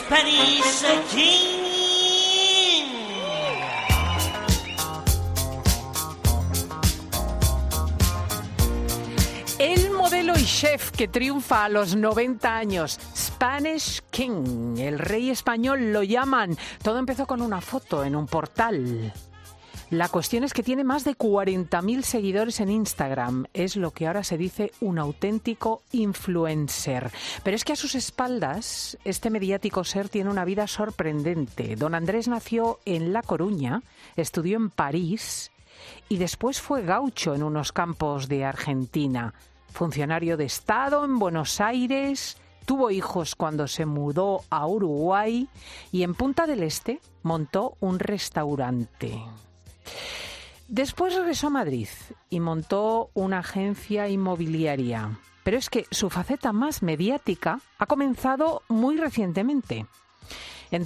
Spanish King. El modelo y chef que triunfa a los 90 años, Spanish King, el rey español lo llaman. Todo empezó con una foto en un portal. La cuestión es que tiene más de 40.000 seguidores en Instagram. Es lo que ahora se dice un auténtico influencer. Pero es que a sus espaldas, este mediático ser tiene una vida sorprendente. Don Andrés nació en La Coruña, estudió en París y después fue gaucho en unos campos de Argentina. Funcionario de Estado en Buenos Aires, tuvo hijos cuando se mudó a Uruguay y en Punta del Este montó un restaurante. Después regresó a Madrid y montó una agencia inmobiliaria. Pero es que su faceta más mediática ha comenzado muy recientemente. En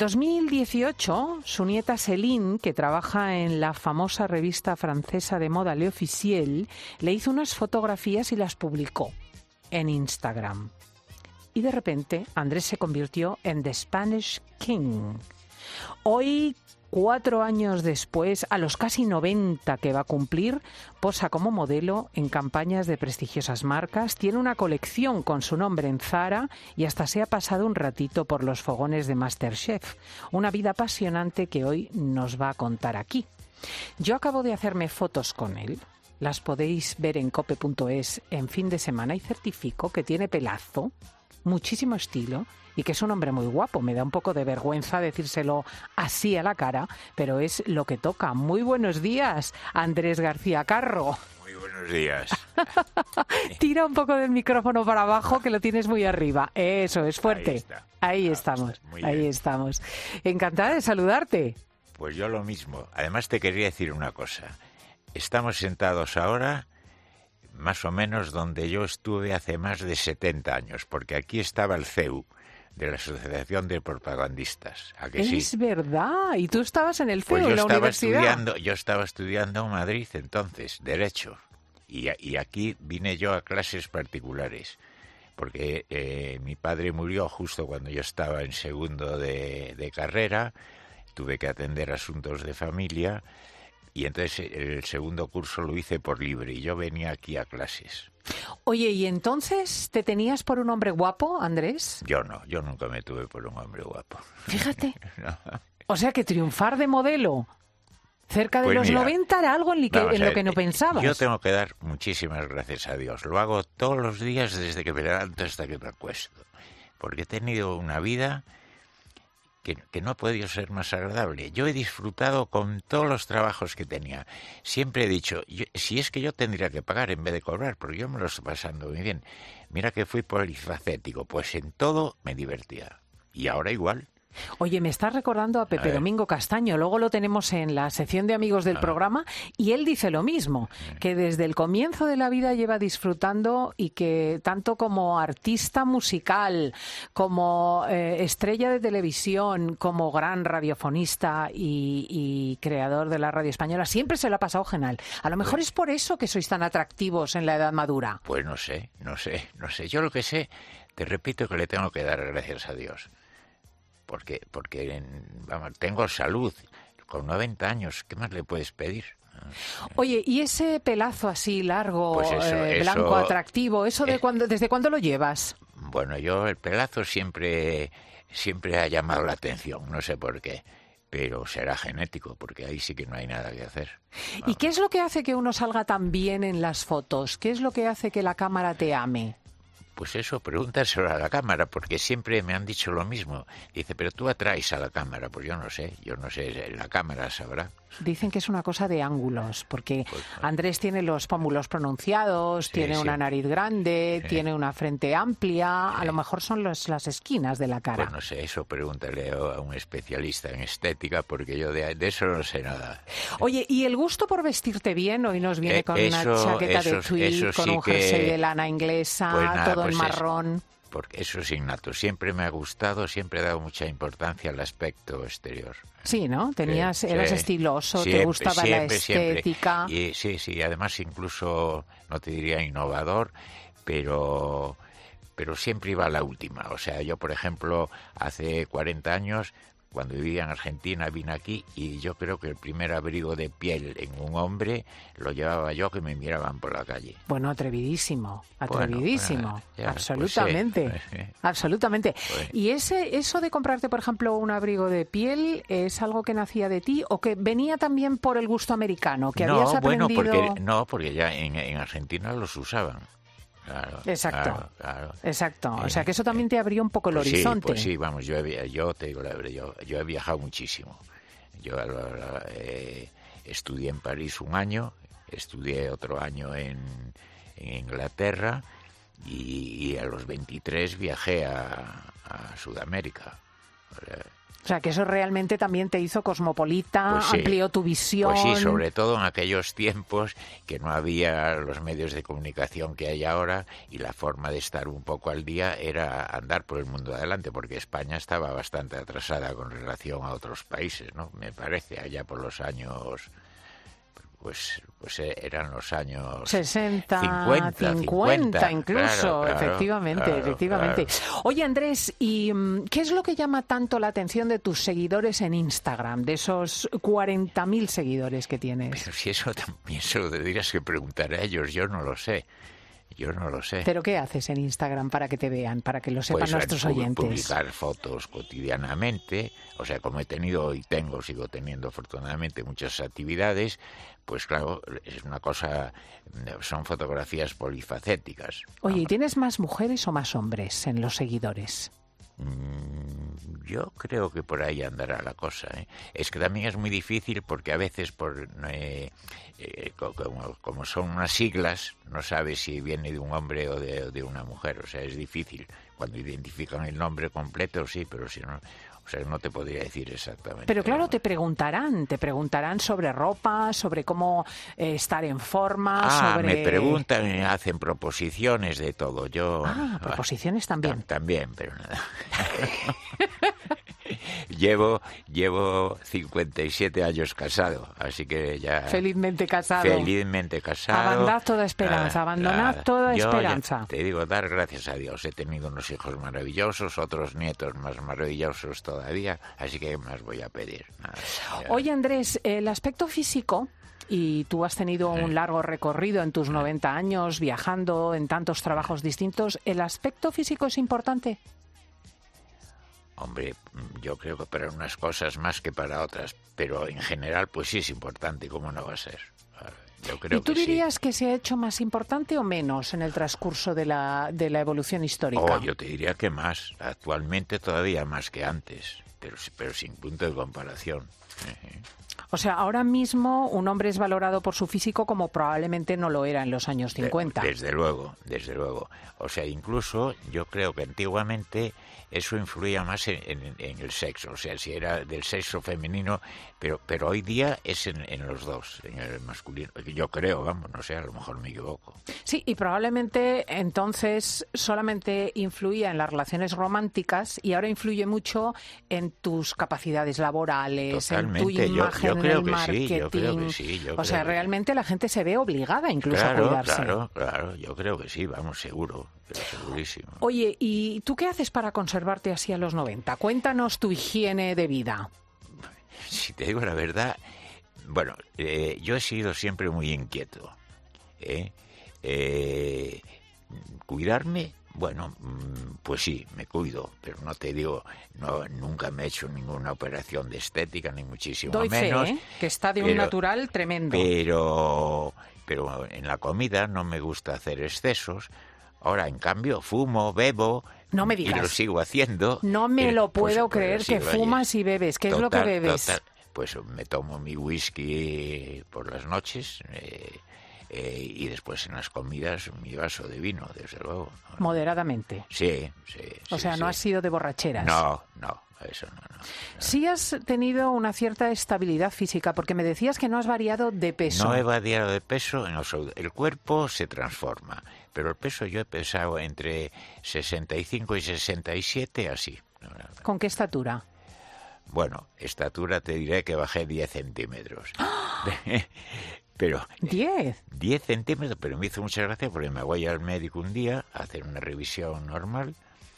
2018, su nieta Céline, que trabaja en la famosa revista francesa de moda L'Officiel, le hizo unas fotografías y las publicó en Instagram. Y de repente, Andrés se convirtió en The Spanish King. Hoy, 4 años después, a los casi 90 que va a cumplir, posa como modelo en campañas de prestigiosas marcas, tiene una colección con su nombre en Zara y hasta se ha pasado un ratito por los fogones de MasterChef. Una vida apasionante que hoy nos va a contar aquí. Yo acabo de hacerme fotos con él. Las podéis ver en cope.es en fin de semana y certifico que tiene pelazo, muchísimo estilo y que es un hombre muy guapo. Me da un poco de vergüenza decírselo así a la cara, pero es lo que toca. Muy buenos días, Andrés García Carro. Muy buenos días. Tira un poco del micrófono para abajo, que lo tienes muy arriba. Eso, es fuerte. Ahí está. Ahí estamos. Muy Ahí bien. estamos. Encantada de saludarte. Pues yo lo mismo. Además te quería decir una cosa. Estamos sentados ahora más o menos donde yo estuve hace más de 70 años, porque aquí estaba el CEU, de la Asociación de Propagandistas. ¿A que sí? Es verdad. Y tú estabas en el CEU, Pues en la universidad. yo estaba estudiando en Madrid entonces, Derecho. Y aquí vine yo a clases particulares, porque mi padre murió justo cuando yo estaba en segundo de carrera, tuve que atender asuntos de familia, y entonces el segundo curso lo hice por libre, y yo venía aquí a clases. Oye, ¿y entonces te tenías por un hombre guapo, Andrés? Yo no, yo nunca me tuve por un hombre guapo. Fíjate. No. O sea que triunfar de modelo cerca de Pues los mira, 90 era algo en Vamos a lo ver, que no pensabas. Yo tengo que dar muchísimas gracias a Dios. Lo hago todos los días desde que me levanto hasta que me acuesto. Porque he tenido una vida que no ha podido ser más agradable. Yo he disfrutado con todos los trabajos que tenía. Siempre he dicho, si es que yo tendría que pagar en vez de cobrar, porque yo me lo estoy pasando muy bien. Mira que fui polifacético, pues en todo me divertía. Y ahora igual. Oye, me estás recordando a Pepe ver. Domingo Castaño, luego lo tenemos en la sección de amigos del programa, y él dice lo mismo, que desde el comienzo de la vida lleva disfrutando y que tanto como artista musical, como estrella de televisión, como gran radiofonista y creador de la radio española, siempre se lo ha pasado genial. A lo mejor es por eso que sois tan atractivos en la edad madura. Pues no sé. Yo lo que sé, te repito que le tengo que dar gracias a Dios. Porque vamos, tengo salud, con 90 años, ¿qué más le puedes pedir? Oye, ¿y ese pelazo así largo, Pues eso, blanco, atractivo, eso desde cuándo lo llevas? Bueno, yo el pelazo siempre ha llamado la atención, no sé por qué, pero será genético, porque ahí sí que no hay nada que hacer. ¿Y qué es lo que hace que uno salga tan bien en las fotos? ¿Qué es lo que hace que la cámara te ame? Pues eso, pregúntaselo a la cámara, porque siempre me han dicho lo mismo. Dice, pero tú atraes a la cámara. Pues yo no sé, la cámara sabrá. Dicen que es una cosa de ángulos, porque Pues, Andrés tiene los pómulos pronunciados, Sí, tiene sí. una nariz grande, Sí. tiene una frente amplia, a lo mejor son las esquinas de la cara. Pues no sé, eso pregúntale a un especialista en estética, porque yo de eso no sé nada. Oye, ¿y el gusto por vestirte bien? Hoy nos viene con una chaqueta de tweed, eso con sí un jersey que- de lana inglesa, Pues nada, todo en pues marrón. Porque eso es innato. Siempre me ha gustado, siempre he dado mucha importancia al aspecto exterior. Sí, ¿no? Eras Sí. estiloso, te Siempre, gustaba la estética. Y sí, además incluso, no te diría innovador, pero pero siempre iba a la última. O sea, yo, por ejemplo, hace 40 años, cuando vivía en Argentina, vine aquí y yo creo que el primer abrigo de piel en un hombre lo llevaba yo, que me miraban por la calle. Bueno, atrevidísimo, Bueno, ya, absolutamente, pues sí. absolutamente. Pues- ¿Y eso de comprarte, por ejemplo, un abrigo de piel, es algo que nacía de ti o que venía también por el gusto americano, que habías aprendido? Porque ya en Argentina los usaban. Claro, Exacto. claro. Exacto. O sea, que eso también te abrió un poco el horizonte. Pues sí, vamos, yo te digo la verdad, yo he viajado muchísimo. Yo estudié en París un año, estudié otro año en Inglaterra y a los 23 viajé a Sudamérica. O sea, que eso realmente también te hizo cosmopolita, Pues sí. amplió tu visión. Pues sí, sobre todo en aquellos tiempos que no había los medios de comunicación que hay ahora y la forma de estar un poco al día era andar por el mundo adelante, porque España estaba bastante atrasada con relación a otros países, ¿no? Me parece, allá por los años... Pues eran los años 60, 50 incluso, claro, efectivamente. claro. Oye, Andrés, ¿y qué es lo que llama tanto la atención de tus seguidores en Instagram, de esos 40.000 seguidores que tienes? Pero si eso también se lo tendrías que preguntar a ellos, yo no lo sé. ¿Pero qué haces en Instagram para que te vean, para que lo sepan Pues nuestros oyentes? publicar fotos cotidianamente, o sea, como he tenido y sigo teniendo afortunadamente muchas actividades, pues claro, es una cosa, son fotografías polifacéticas. Oye, ¿y tienes más mujeres o más hombres en los seguidores? Yo creo que por ahí andará la cosa, ¿eh? Es que también es muy difícil porque a veces como son unas siglas, no sabes si viene de un hombre o de una mujer, o sea, es difícil. Cuando identifican el nombre completo, sí, pero si no, o sea, no te podría decir exactamente. Pero claro, ¿no? te preguntarán sobre ropa, sobre cómo estar en forma, sobre... Me preguntan, me hacen proposiciones de todo. Proposiciones también. También, pero nada. Llevo 57 años casado, así que ya... Felizmente casado. Abandonad toda esperanza, abandonad toda esperanza. Ya te digo, dar gracias a Dios. He tenido unos hijos maravillosos, otros nietos más maravillosos todavía, así que más voy a pedir. Nada, Oye, Andrés, el aspecto físico... Y tú has tenido un largo recorrido en tus 90 años, viajando en tantos trabajos distintos. ¿El aspecto físico es importante? Hombre, yo creo que para unas cosas más que para otras, pero en general pues sí es importante, ¿cómo no va a ser? Yo creo ¿Y tú que dirías sí. que se ha hecho más importante o menos en el transcurso de la evolución histórica? Yo te diría que más, actualmente todavía más que antes, pero sin punto de comparación. O sea, ahora mismo un hombre es valorado por su físico como probablemente no lo era en los años 50. Desde luego. O sea, incluso yo creo que antiguamente eso influía más en el sexo. O sea, si era del sexo femenino, pero hoy día es en los dos, en el masculino. Yo creo, vamos, no sé, a lo mejor me equivoco. Sí, y probablemente entonces solamente influía en las relaciones románticas y ahora influye mucho en tus capacidades laborales, Totalmente. en tu imagen, yo creo en el que marketing. sí, yo creo que sí. O sea, realmente la gente se ve obligada incluso a cuidarse. Claro, yo creo que sí, vamos, seguro, pero segurísimo. Oye, ¿y tú qué haces para conservarte así a los 90? Cuéntanos tu higiene de vida. Si te digo la verdad, bueno, yo he sido siempre muy inquieto. ¿Cuidarme? Bueno, pues sí, me cuido, pero no te digo, nunca me he hecho ninguna operación de estética, ni muchísimo Doy menos. fe, que está de un natural tremendo. Pero en la comida no me gusta hacer excesos. Ahora, en cambio, fumo, bebo... No me digas. Y lo sigo haciendo. No me lo puedo creer que sí, fumas y bebes. ¿Qué es lo que bebes? Pues me tomo mi whisky por las noches y después en las comidas mi vaso de vino, desde luego. Moderadamente. Sí. O sea, no has sido de borracheras. No, eso no. Sí has tenido una cierta estabilidad física, porque me decías que no has variado de peso. No he variado de peso en absoluto. El cuerpo se transforma, pero el peso yo he pesado entre 65 y 67, así. ¿Con qué estatura? Bueno, estatura te diré que bajé 10 centímetros. Pero 10. 10 centímetros, pero me hizo mucha gracia porque me voy al médico un día a hacer una revisión normal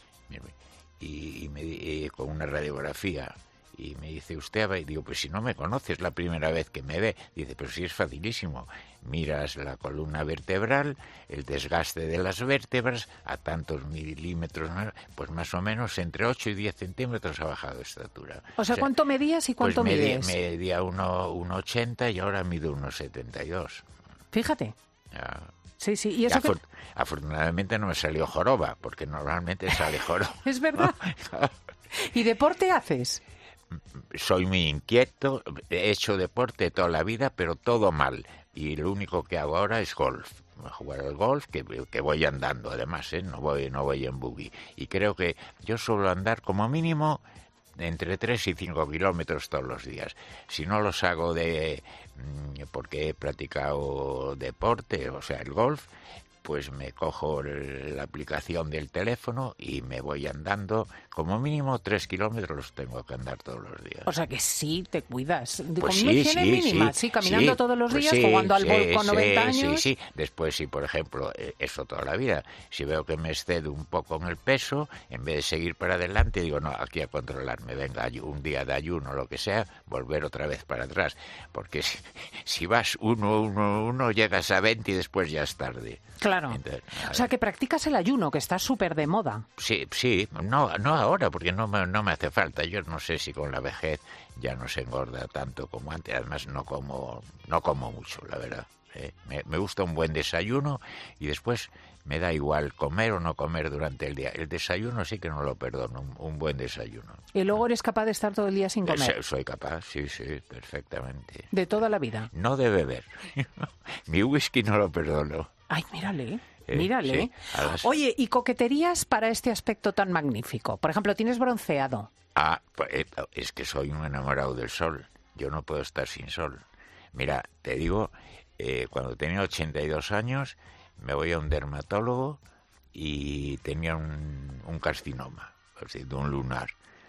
y con una radiografía. Y me dice, usted, y digo, pues si no me conoces, la primera vez que me ve. Dice, pero sí es facilísimo. Miras la columna vertebral, el desgaste de las vértebras, a tantos milímetros, pues más o menos entre 8 y 10 centímetros ha bajado de estatura. O sea, ¿cuánto medías y cuánto pues mides? Medía 1,80 y ahora mido 1,72. Fíjate. Ya. Sí, sí. ¿Y eso que... Afortunadamente no me salió joroba, porque normalmente sale joroba. Es verdad. ¿Y deporte haces? Soy muy inquieto, he hecho deporte toda la vida, pero todo mal. Y lo único que hago ahora es golf. Jugar al golf, que voy andando además, no voy en buggy. Y creo que yo suelo andar como mínimo entre 3 y 5 kilómetros todos los días. Si no los hago porque he practicado deporte, o sea, el golf, pues me cojo la aplicación del teléfono y me voy andando, como mínimo 3 kilómetros los tengo que andar todos los días. O sea que sí te cuidas. Pues con una higiene mínima, sí, caminando todos los días, jugando al golf con 90 años. Sí. Después, si por ejemplo, eso toda la vida, si veo que me excedo un poco en el peso, en vez de seguir para adelante, digo, no, aquí a controlarme, venga, un día de ayuno o lo que sea, volver otra vez para atrás. Porque si vas 1, llegas a 20 y después ya es tarde. Claro. Entonces, o sea, que practicas el ayuno, que está súper de moda. Sí, no ahora, porque no me hace falta. Yo no sé si con la vejez ya no se engorda tanto como antes. Además, no como mucho, la verdad. Me gusta un buen desayuno y después me da igual comer o no comer durante el día. El desayuno sí que no lo perdono, un buen desayuno. ¿Y luego eres capaz de estar todo el día sin comer? Soy capaz, sí, perfectamente. ¿De toda la vida? No de beber. Mi whisky no lo perdono. Ay, mírale. Mírale. Sí, Oye, ¿y coqueterías para este aspecto tan magnífico? Por ejemplo, ¿tienes bronceado? Pues, es que soy un enamorado del sol. Yo no puedo estar sin sol. Mira, te digo, cuando tenía 82 años, me voy a un dermatólogo y tenía un carcinoma, de un lunar.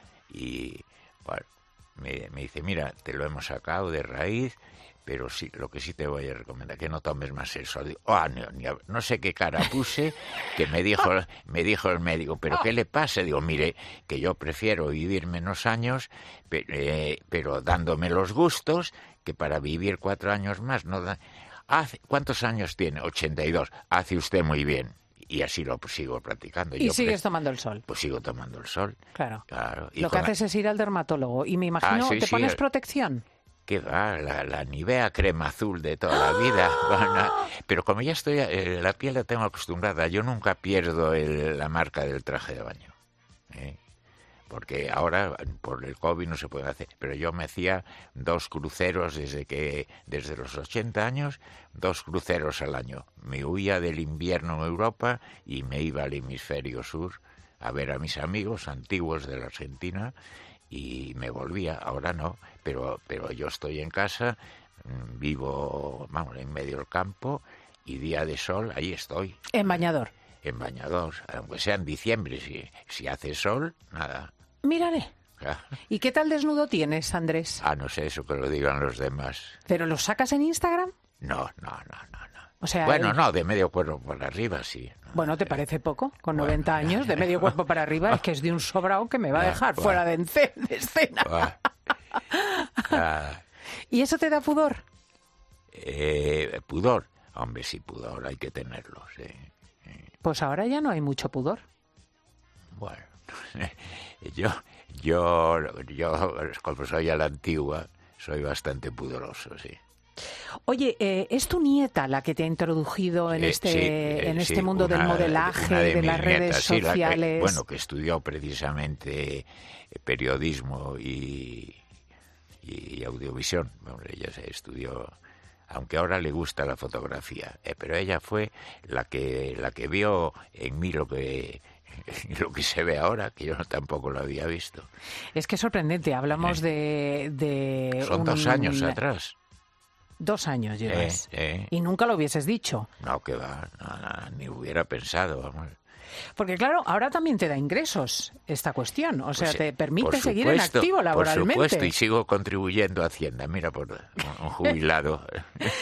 Y bueno, me dice, mira, te lo hemos sacado de raíz, pero sí, lo que sí te voy a recomendar, que no tomes más el sol. Digo, no sé qué cara puse, que me dijo el médico, ¿pero qué le pasa? Digo, mire, que yo prefiero vivir menos años, pero dándome los gustos, que para vivir 4 años más. ¿Cuántos años tiene? 82. Hace usted muy bien. Y así lo sigo practicando. ¿Y sigues tomando el sol? Pues sigo tomando el sol. Claro. Y lo que haces es ir al dermatólogo. Y me imagino, ¿te pones protección? ¿Qué va? La Nivea crema azul de toda la vida. Pero como ya estoy, la piel la tengo acostumbrada. Yo nunca pierdo la marca del traje de baño. Porque ahora, por el COVID, no se puede hacer. Pero yo me hacía 2 cruceros desde los 80 años, 2 cruceros al año. Me huía del invierno en Europa y me iba al hemisferio sur a ver a mis amigos antiguos de la Argentina y me volvía. Ahora no, pero yo estoy en casa, vivo, en medio del campo y día de sol, ahí estoy. En bañador. En bañador, aunque sea en diciembre, si hace sol, nada. Mírale. ¿Y qué tal desnudo tienes, Andrés? No sé, eso que lo digan los demás. ¿Pero lo sacas en Instagram? No. O sea, bueno, no, de medio cuerpo para arriba, sí. Bueno, ¿te parece poco? Con 90 años, de medio cuerpo para arriba, es que es de un sobrao que me va a dejar fuera de escena. ¿Y eso te da pudor? Pudor. Hombre, sí, pudor, hay que tenerlo, sí. Pues ahora ya no hay mucho pudor. Bueno, yo como soy a la antigua, soy bastante pudoroso, sí. Oye, ¿es tu nieta la que te ha introducido en este mundo del modelaje, de las redes sociales? Que estudió precisamente periodismo y audiovisión. Ella se estudió, aunque ahora le gusta la fotografía, pero ella fue la que vio en mí lo que se ve ahora, que yo tampoco lo había visto. Es que es sorprendente, hablamos de Son 2 años atrás. 2 años llevas. Y nunca lo hubieses dicho. No, que va, no, ni hubiera pensado, vamos. Porque claro, ahora también te da ingresos esta cuestión, o sea, te permite seguir en supuesto, activo laboralmente. Por supuesto, y sigo contribuyendo a Hacienda, mira, por un jubilado.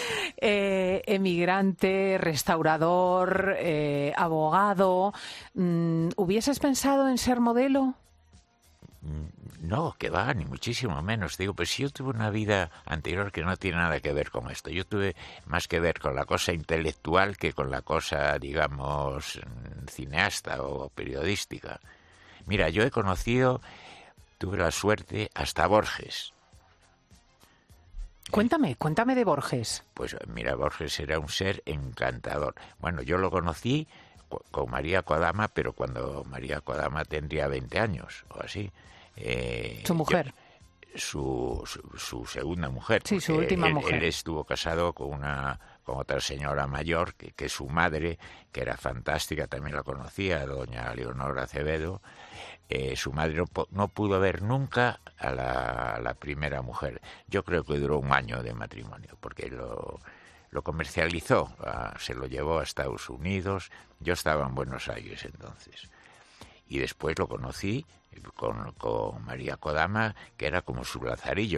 emigrante, restaurador, abogado. ¿Hubieses pensado en ser modelo? No, que va, ni muchísimo menos. Digo, pues yo tuve una vida anterior que no tiene nada que ver con esto. Yo tuve más que ver con la cosa intelectual que con la cosa, digamos, cineasta o periodística. Mira, yo tuve la suerte hasta Borges. Cuéntame de Borges. Pues mira, Borges era un ser encantador. Bueno, yo lo conocí con María Kodama, pero cuando María Kodama tendría 20 años o así. Su mujer. Su segunda mujer. Sí, su última mujer. Él estuvo casado con otra señora mayor, que su madre, que era fantástica, también la conocía, doña Leonor Acevedo. Su madre no pudo ver nunca a la primera mujer. Yo creo que duró un año de matrimonio, porque lo comercializó, se lo llevó a Estados Unidos. Yo estaba en Buenos Aires entonces. Y después lo conocí con María Kodama, que era como su lazarillo.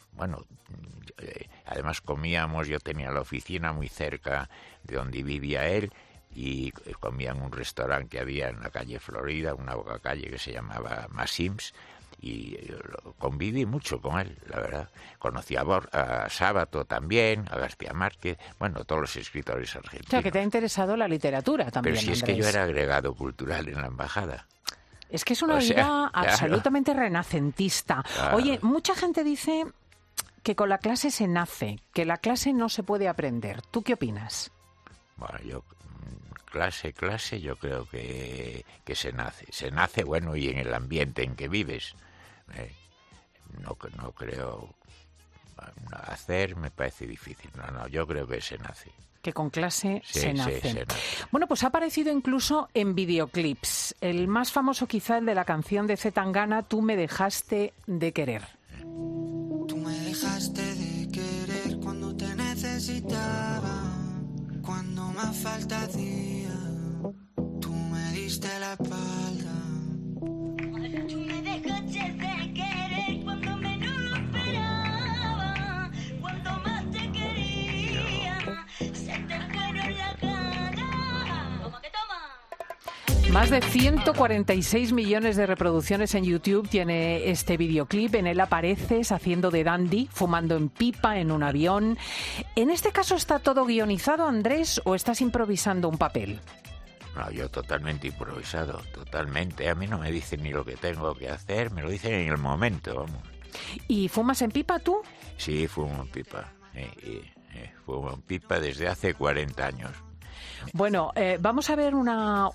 Además comíamos, yo tenía la oficina muy cerca de donde vivía él, y comía en un restaurante que había en la calle Florida, una calle que se llamaba Massims, y conviví mucho con él, la verdad. Conocí a Sábato también, a García Márquez, todos los escritores argentinos. O sea, que te ha interesado la literatura también, Pero si es Andrés. que yo era agregado cultural en la embajada. Es que es una vida absolutamente renacentista. Claro. Oye, mucha gente dice que con la clase se nace, que la clase no se puede aprender. ¿Tú qué opinas? Bueno, clase, yo creo que se nace. Se nace, y en el ambiente en que vives. No creo... Hacer me parece difícil. No, yo creo que se nace. Que con clase se nace. Sí, se nace. Bueno, pues ha aparecido incluso en videoclips. El más famoso quizá el de la canción de C. Tangana, Tú me dejaste de querer. Tú me dejaste de querer cuando te necesitaba, cuando más falta hacía. Tú me diste la espalda. Tú me dejaste de querer cuando menos lo esperaba, cuando más te quería, se te fueron la cara. Toma que toma. Más de 146 millones de reproducciones en YouTube tiene este videoclip. En él apareces haciendo de dandy, fumando en pipa, en un avión. ¿En este caso está todo guionizado, Andrés, o estás improvisando un papel? No, yo totalmente improvisado, totalmente. A mí no me dicen ni lo que tengo que hacer, me lo dicen en el momento, vamos. ¿Y fumas en pipa tú? Sí, fumo en pipa. Fumo en pipa desde hace 40 años. Bueno, vamos a ver una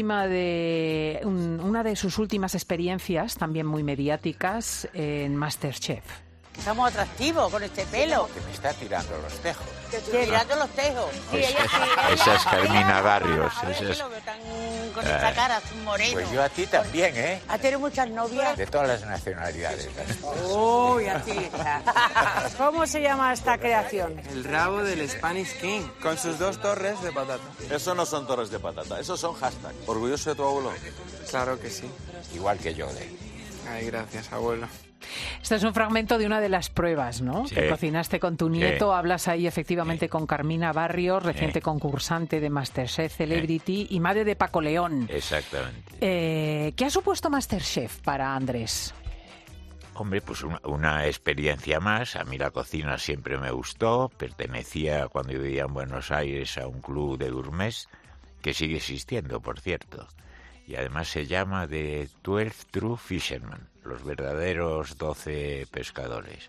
de sus últimas experiencias, también muy mediáticas, en MasterChef. Estamos atractivos con este pelo. Que me está tirando los tejos. Tirando los tejos. Sí, ella Esa es Carmina Barrios. A ver, que lo veo tan con esta cara, un moreno. Pues yo a ti también, ¿eh? ¿Has tenido muchas novias? De todas las nacionalidades. Uy, a ti. ¿Cómo se llama esta creación? El rabo del Spanish King, con sus 2 torres de patata. Eso no son torres de patata, esos son hashtags. ¿Orgulloso de tu abuelo? Claro que sí. Igual que yo, Ay, gracias, abuelo. Este es un fragmento de una de las pruebas, ¿no? Sí. Que cocinaste con tu nieto. Sí. Hablas ahí efectivamente con Carmina Barrios, reciente concursante de MasterChef Celebrity y madre de Paco León. Exactamente. ¿Qué ha supuesto MasterChef para Andrés? Hombre, pues una experiencia más. A mí la cocina siempre me gustó. Pertenecía, cuando vivía en Buenos Aires, a un club de gourmets, que sigue existiendo, por cierto. Y además se llama The 12 True Fishermen, los verdaderos 12 pescadores.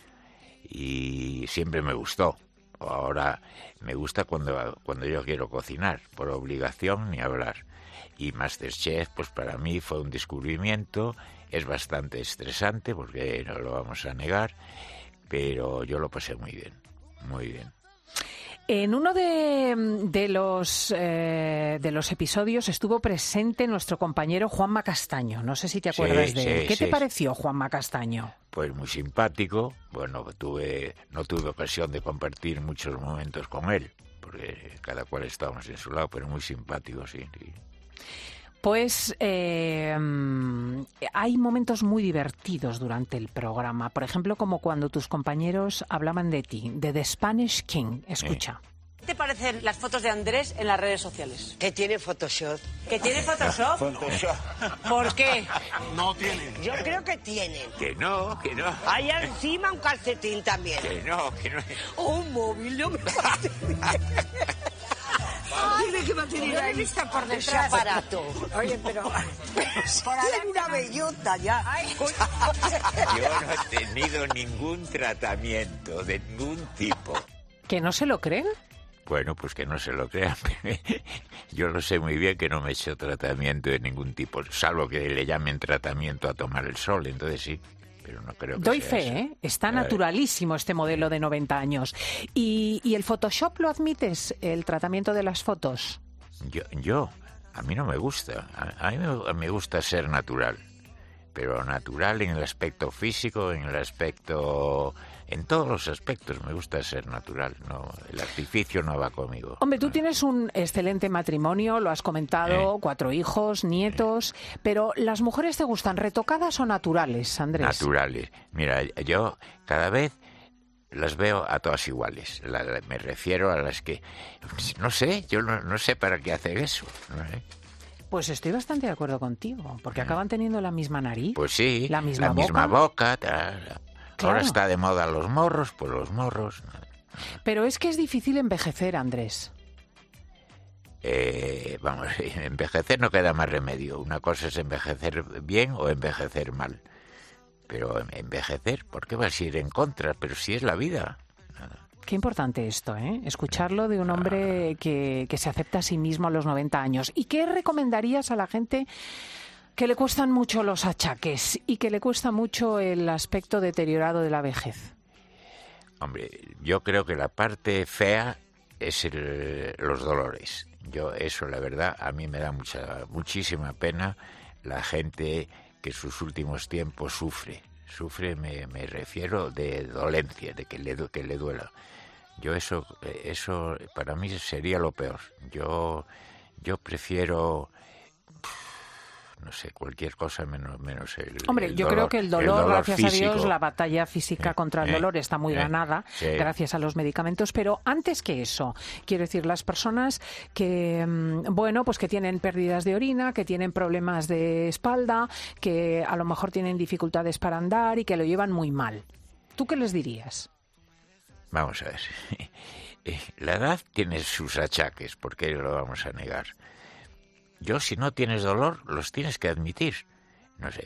Y siempre me gustó. Ahora me gusta cuando yo quiero cocinar, por obligación ni hablar. Y MasterChef, pues para mí fue un descubrimiento. Es bastante estresante, porque no lo vamos a negar, pero yo lo pasé muy bien, muy bien. En uno de los episodios estuvo presente nuestro compañero Juanma Castaño. No sé si te acuerdas de él. ¿Qué te pareció Juanma Castaño? Pues muy simpático. Bueno, no tuve ocasión de compartir muchos momentos con él, porque cada cual estábamos en su lado, pero muy simpático, sí. Pues hay momentos muy divertidos durante el programa. Por ejemplo, como cuando tus compañeros hablaban de ti, de The Spanish King. Escucha. ¿Qué te parecen las fotos de Andrés en las redes sociales? Que tiene Photoshop. ¿Que tiene Photoshop? ¿Por qué? No tiene. Yo creo que tienen. Que no, que no. Hay encima un calcetín también. Que no, que no. Un móvil, no me parece. Tiene que mantener ahí visto por ese detrás. aparato. Oye, pero... Tiene una bellota ya. Yo no he tenido ningún tratamiento de ningún tipo. ¿Que no se lo creen? Bueno, pues que no se lo crean. Yo lo sé muy bien que no me he hecho tratamiento de ningún tipo, salvo que le llamen tratamiento a tomar el sol, entonces sí, pero no creo que Doy sea fe, eso. ¿eh? Está naturalísimo este modelo de 90 años. ¿Y el Photoshop lo admites, el tratamiento de las fotos? A mí no me gusta. A mí me gusta ser natural, pero natural en el aspecto físico, en el aspecto... En todos los aspectos me gusta ser natural, no, el artificio no va conmigo. Hombre, tú tienes un excelente matrimonio, lo has comentado, 4 hijos, nietos, pero ¿las mujeres te gustan retocadas o naturales, Andrés? Naturales. Mira, yo cada vez las veo a todas iguales. Me refiero a las que... No sé, yo no sé para qué hacen eso. No sé. Pues estoy bastante de acuerdo contigo, porque acaban teniendo la misma nariz, Pues sí, la misma boca. Claro. Ahora está de moda los morros, pues los morros. Pero es que es difícil envejecer, Andrés. Vamos, envejecer no queda más remedio. Una cosa es envejecer bien o envejecer mal. Pero envejecer, ¿por qué vas a ir en contra? Pero si es la vida. Qué importante esto, ¿eh? Escucharlo de un hombre que se acepta a sí mismo a los 90 años. ¿Y qué recomendarías a la gente que le cuestan mucho los achaques y que le cuesta mucho el aspecto deteriorado de la vejez? Hombre, yo creo que la parte fea es los dolores. Eso, la verdad, a mí me da muchísima pena la gente que en sus últimos tiempos sufre. Sufre, me refiero de dolencia, de que le duela. Eso para mí sería lo peor. Yo prefiero... no sé, cualquier cosa menos el Hombre, el yo dolor, creo que el dolor, gracias físico. a Dios, la batalla física contra el dolor está muy ganada, sí. gracias a los medicamentos, pero antes que eso, quiero decir, las personas que, pues que tienen pérdidas de orina, que tienen problemas de espalda, que a lo mejor tienen dificultades para andar y que lo llevan muy mal, ¿tú qué les dirías? Vamos a ver, la edad tiene sus achaques, ¿por qué lo vamos a negar? Si no tienes dolor, los tienes que admitir. No sé.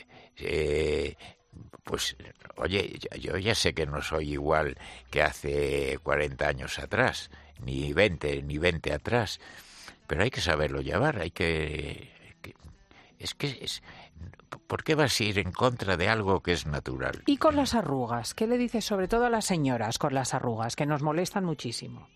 Pues, oye, yo ya sé que no soy igual que hace 40 años atrás, ni 20 atrás, pero hay que saberlo llevar, ¿por qué vas a ir en contra de algo que es natural? Y con las arrugas, ¿qué le dices sobre todo a las señoras con las arrugas, que nos molestan muchísimo?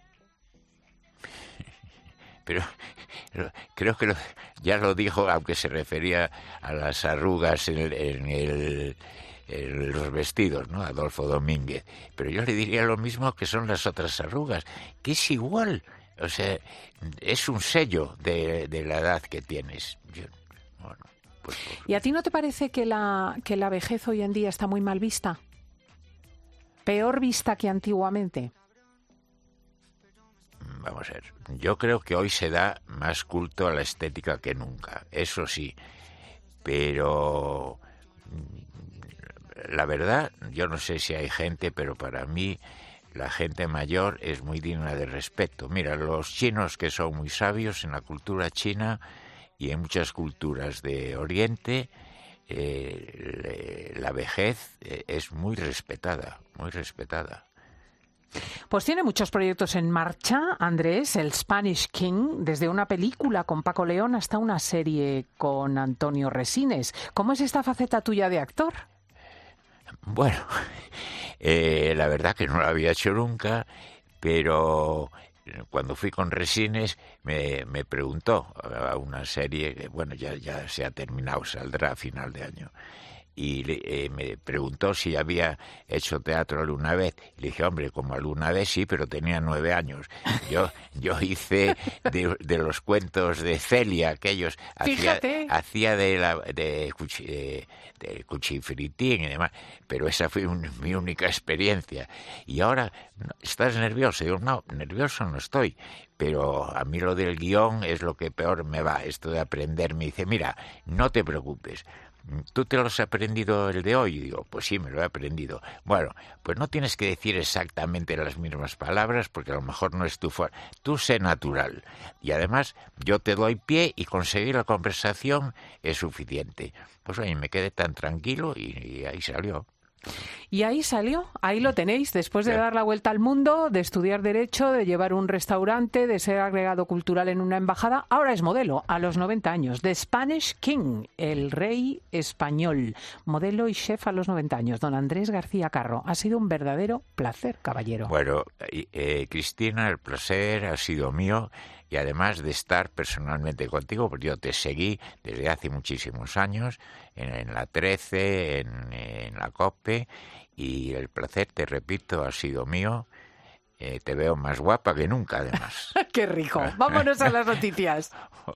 Pero creo que ya lo dijo, aunque se refería a las arrugas en los vestidos, ¿no? Adolfo Domínguez. Pero yo le diría lo mismo que son las otras arrugas, que es igual. O sea, es un sello de la edad que tienes. ¿Y a ti no te parece que la vejez hoy en día está muy mal vista? ¿Peor vista que antiguamente? Vamos a ver, yo creo que hoy se da más culto a la estética que nunca, eso sí, pero la verdad, yo no sé si hay gente, pero para mí la gente mayor es muy digna de respeto. Mira, los chinos, que son muy sabios en la cultura china y en muchas culturas de Oriente, la vejez es muy respetada, muy respetada. Pues tiene muchos proyectos en marcha, Andrés, el Spanish King, desde una película con Paco León hasta una serie con Antonio Resines. ¿Cómo es esta faceta tuya de actor? Bueno, la verdad que no lo había hecho nunca, pero cuando fui con Resines me preguntó a una serie que, bueno, ya se ha terminado, saldrá a final de año. me preguntó si había hecho teatro alguna vez. Y le dije, hombre, como alguna vez sí, pero tenía 9 años. Yo hice de los cuentos de Celia, aquellos, hacía de cuchifritín y demás, pero esa fue mi única experiencia. Y ahora, ¿estás nervioso? Digo, no, nervioso no estoy, pero a mí lo del guión es lo que peor me va, esto de aprender. Me dice, mira, no te preocupes, ¿tú te lo has aprendido el de hoy? Y digo, pues sí, me lo he aprendido. Bueno, pues no tienes que decir exactamente las mismas palabras porque a lo mejor no es tu forma. Tú sé natural. Y además yo te doy pie y conseguir la conversación es suficiente. Pues oye, me quedé tan tranquilo y ahí salió. Y ahí salió, ahí lo tenéis, después de dar la vuelta al mundo, de estudiar Derecho, de llevar un restaurante, de ser agregado cultural en una embajada, ahora es modelo, a los 90 años, The Spanish King, el rey español, modelo y chef a los 90 años, don Andrés García Carro. Ha sido un verdadero placer, caballero. Bueno, Cristina, el placer ha sido mío. Y además de estar personalmente contigo, porque yo te seguí desde hace muchísimos años, en la 13, en la COPE, y el placer, te repito, ha sido mío. Te veo más guapa que nunca, además. ¡Qué rico! Vámonos a las noticias.